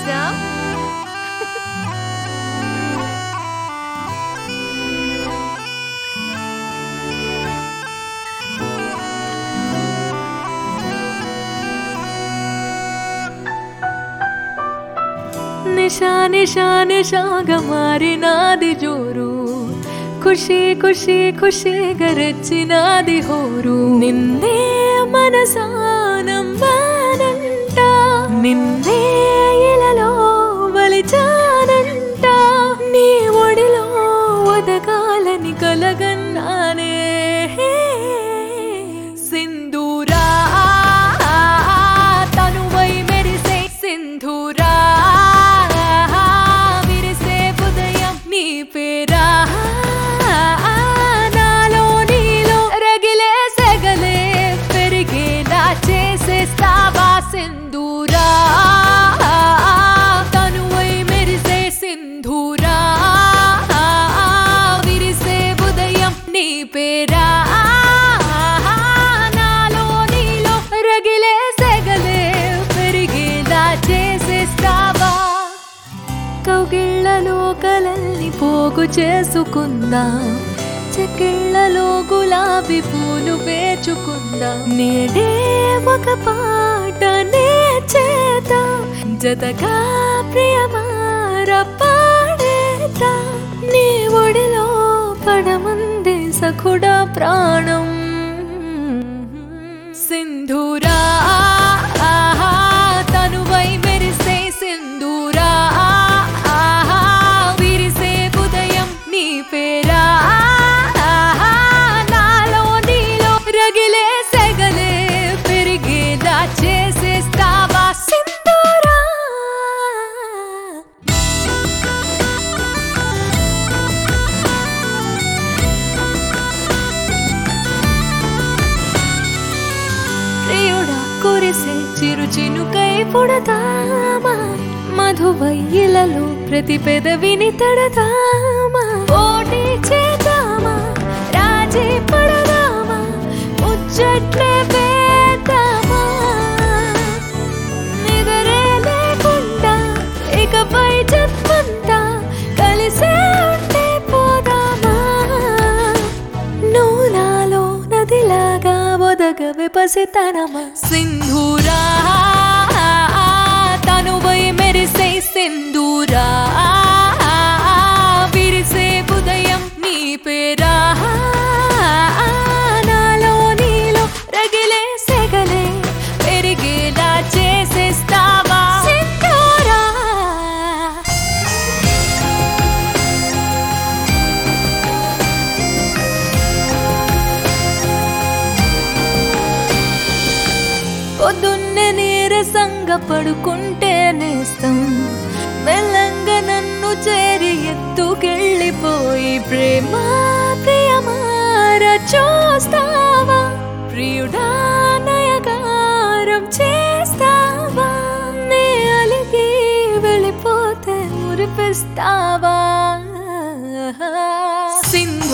రాజా. నిషా నిషా నిషాగా మారినాది జోరు, ఖుషి ఖుషి ఖుషిగా రెచ్చినాది హోరు. నిన్నే మనసానంబానంట, నిన్నే ఇలలో వలిచానంట, నీ ఒడిలో ఒదగాలని కలగన్నానే. సింధూరా తనువై మెరిసే సింధూరా, విరిసే ఉదయం నీ పేరా, నాలో నీలో రగిలే సెగలే పెరిగేలా చేసేస్తావా. సింధూరా తనువై మెరిసే సింధూరా, విరిసే ఉదయం నీ పేరా, నాలో నీలో రగిలే సెగలే పెరిగేలా చేసేస్తావా. కౌగిళ్లలో కలల్ని పోగు చేసుకుందాం, చెక్కిళ్లలో గులాబీ పూలు పేచుకుందాం. నేడే ఒక పాట నే చేత జతగా ప్రియమార పాడేతా, నీ ఒడిలో పడమందే సఖుడా ప్రాణం. సింధూరా తనువై మెరిసే సింధూరా, విరిసే ఉదయం నీ పేరా, నాలో నీలో రగిలే సెగలే పెరిగేలా చేసేస్తావా. సింధూరా ప్రియుడా కురిసే చిరు చినుకై పుడతామా, మధువయ్యిలలో ప్రతి పెదవిని తడతామా. పోటీ చేద్దామా, రాజీ పడదామా, ముచ్చట్లే వేద్దామా. నిదరే లేకుండా ఇకపై చెప్పంతా కలిసే ఉంటే పోదామా. నువ్వు నాలో నదిలాగా ఒదగవే పసితనమా. సింధూరా తనువై మెరిసే సింధూరా, విరిసే ఉదయం నీ పేరా, నాలో నీలో రగిలే సెగలే పెరిగేలా చేసేస్తావా. సింధూరా పొద్దున్నే నీరసంగా పడుకుంటే నేస్తం, మెల్లంగా నన్ను చేరి ఎత్తుకెళ్ళిపోయి ప్రేమ ప్రియమార చూస్తావా. ప్రియుడా నయగారం చేస్తావా, నే అలిగి వెళ్ళిపోతే మురిపిస్తావా. సింధూరా